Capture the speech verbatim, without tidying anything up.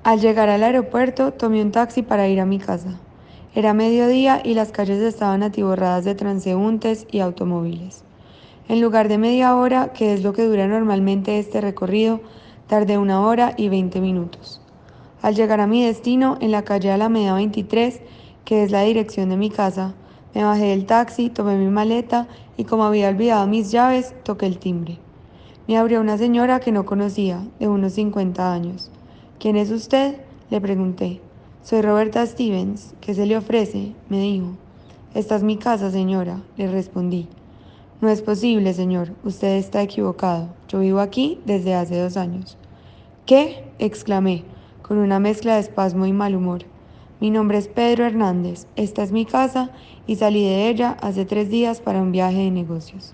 Al llegar al aeropuerto, tomé un taxi para ir a mi casa. Era mediodía y las calles estaban atiborradas de transeúntes y automóviles. En lugar de media hora, que es lo que dura normalmente este recorrido, tardé una hora y veinte minutos. Al llegar a mi destino, en la calle Alameda veintitrés, que es la dirección de mi casa, me bajé del taxi, tomé mi maleta y como había olvidado mis llaves, toqué el timbre. Me abrió una señora que no conocía, de unos cincuenta años. ¿Quién es usted?, le pregunté. Soy Roberta Stevens. ¿Qué se le ofrece?, me dijo. Esta es mi casa, señora, le respondí. No es posible, señor. Usted está equivocado. Yo vivo aquí desde hace dos años. ¿Qué?, exclamé, con una mezcla de espasmo y mal humor. Mi nombre es Pedro Hernández. Esta es mi casa y salí de ella hace tres días para un viaje de negocios.